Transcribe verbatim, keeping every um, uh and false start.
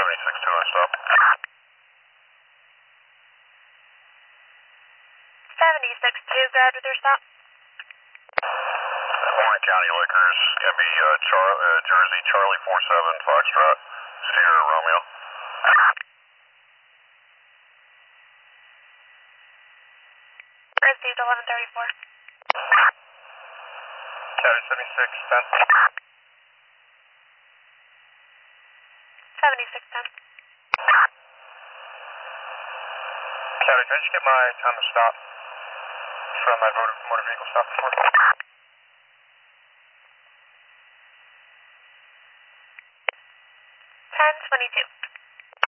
seventy-six two, I stop. seventy-six two, good with your stop. Warren County Liquors, gonna be uh, Char uh, Jersey Charlie four seven Foxtrot, Sierra Romeo. Received eleven thirty-four. County seventy-six ten. seventy-six ten. County, can I just get my time to stop from my motor, motor vehicle stop before? ten twenty-two.